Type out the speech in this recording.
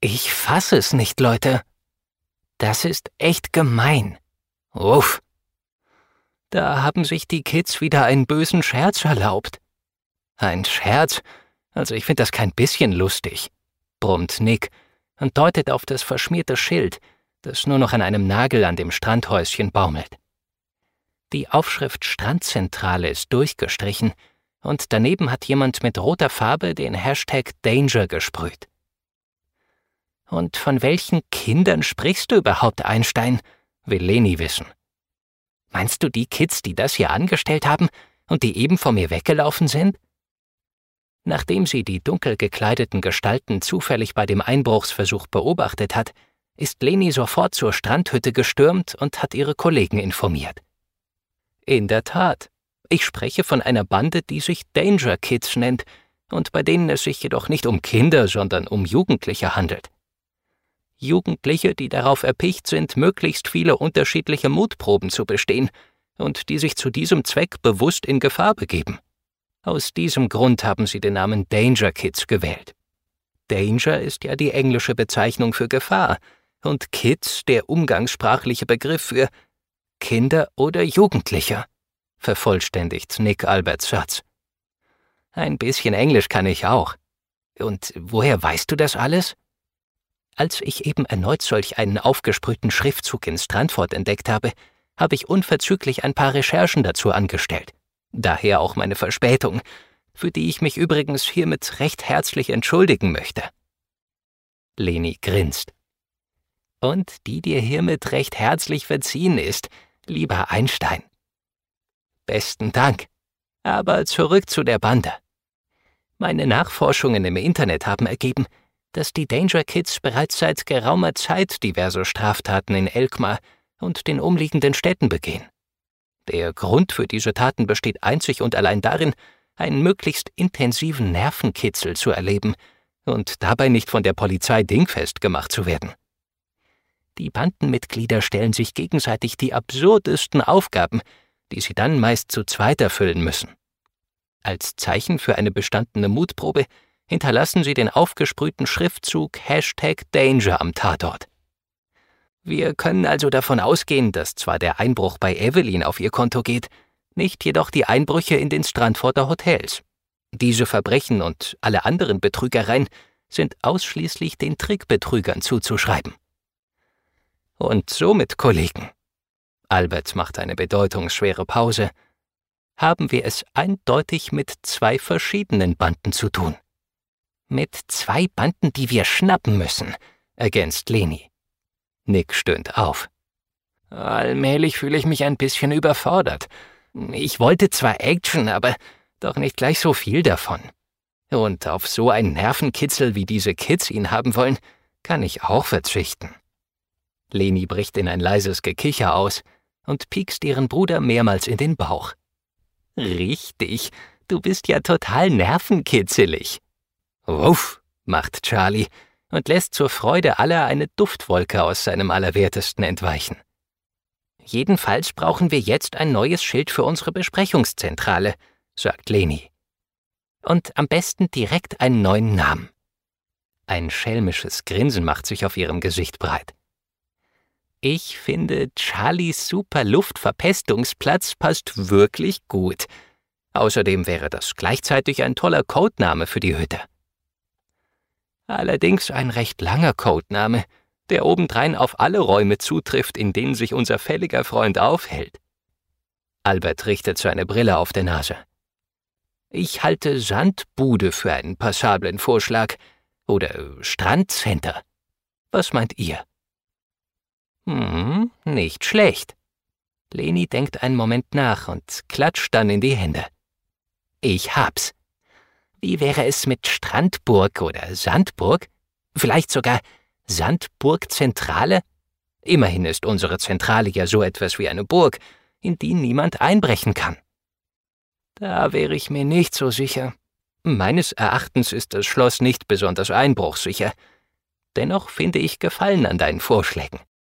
Ich fasse es nicht, Leute. Das ist echt gemein. Uff. Da haben sich die Kids wieder einen bösen Scherz erlaubt. Ein Scherz? Also ich finde das kein bisschen lustig, brummt Nick und deutet auf das verschmierte Schild, das nur noch an einem Nagel an dem Strandhäuschen baumelt. Die Aufschrift Strandzentrale ist durchgestrichen und daneben hat jemand mit roter Farbe den Hashtag Danger gesprüht. Und von welchen Kindern sprichst du überhaupt, Einstein? Will Leni wissen. Meinst du die Kids, die das hier angestellt haben und die eben vor mir weggelaufen sind? Nachdem sie die dunkel gekleideten Gestalten zufällig bei dem Einbruchsversuch beobachtet hat, ist Leni sofort zur Strandhütte gestürmt und hat ihre Kollegen informiert. In der Tat, ich spreche von einer Bande, die sich Danger Kids nennt und bei denen es sich jedoch nicht um Kinder, sondern um Jugendliche handelt. Jugendliche, die darauf erpicht sind, möglichst viele unterschiedliche Mutproben zu bestehen und die sich zu diesem Zweck bewusst in Gefahr begeben. Aus diesem Grund haben sie den Namen Danger Kids gewählt. Danger ist ja die englische Bezeichnung für Gefahr und Kids der umgangssprachliche Begriff für Kinder oder Jugendliche, vervollständigt Nick Alberts Satz. Ein bisschen Englisch kann ich auch. Und woher weißt du das alles? Als ich eben erneut solch einen aufgesprühten Schriftzug in Strandford entdeckt habe, habe ich unverzüglich ein paar Recherchen dazu angestellt. Daher auch meine Verspätung, für die ich mich übrigens hiermit recht herzlich entschuldigen möchte. Leni grinst. Und die dir hiermit recht herzlich verziehen ist, lieber Einstein. Besten Dank. Aber zurück zu der Bande. Meine Nachforschungen im Internet haben ergeben, dass die Danger Kids bereits seit geraumer Zeit diverse Straftaten in Elkmar und den umliegenden Städten begehen. Der Grund für diese Taten besteht einzig und allein darin, einen möglichst intensiven Nervenkitzel zu erleben und dabei nicht von der Polizei dingfest gemacht zu werden. Die Bandenmitglieder stellen sich gegenseitig die absurdesten Aufgaben, die sie dann meist zu zweit erfüllen müssen. Als Zeichen für eine bestandene Mutprobe hinterlassen sie den aufgesprühten Schriftzug #Danger am Tatort. Wir können also davon ausgehen, dass zwar der Einbruch bei Evelyn auf ihr Konto geht, nicht jedoch die Einbrüche in den Strandforder Hotels. Diese Verbrechen und alle anderen Betrügereien sind ausschließlich den Trickbetrügern zuzuschreiben. Und somit, Kollegen, Albert macht eine bedeutungsschwere Pause, haben wir es eindeutig mit zwei verschiedenen Banden zu tun. Mit zwei Banden, die wir schnappen müssen, ergänzt Leni. Nick stöhnt auf. Allmählich fühle ich mich ein bisschen überfordert. Ich wollte zwar Action, aber doch nicht gleich so viel davon. Und auf so einen Nervenkitzel, wie diese Kids ihn haben wollen, kann ich auch verzichten. Leni bricht in ein leises Gekicher aus und piekst ihren Bruder mehrmals in den Bauch. Richtig, du bist ja total nervenkitzelig. Wuff, macht Charlie und lässt zur Freude aller eine Duftwolke aus seinem Allerwertesten entweichen. Jedenfalls brauchen wir jetzt ein neues Schild für unsere Besprechungszentrale, sagt Leni. Und am besten direkt einen neuen Namen. Ein schelmisches Grinsen macht sich auf ihrem Gesicht breit. Ich finde, Charlies Super-Luftverpestungsplatz passt wirklich gut. Außerdem wäre das gleichzeitig ein toller Codename für die Hütte. Allerdings ein recht langer Codename, der obendrein auf alle Räume zutrifft, in denen sich unser fälliger Freund aufhält. Albert richtet seine Brille auf der Nase. Ich halte Sandbude für einen passablen Vorschlag. Oder Strandcenter. Was meint ihr? Nicht schlecht. Leni denkt einen Moment nach und klatscht dann in die Hände. Ich hab's. Wie wäre es mit Strandburg oder Sandburg? Vielleicht sogar Sandburgzentrale? Immerhin ist unsere Zentrale ja so etwas wie eine Burg, in die niemand einbrechen kann. Da wäre ich mir nicht so sicher. Meines Erachtens ist das Schloss nicht besonders einbruchsicher. Dennoch finde ich Gefallen an deinen Vorschlägen.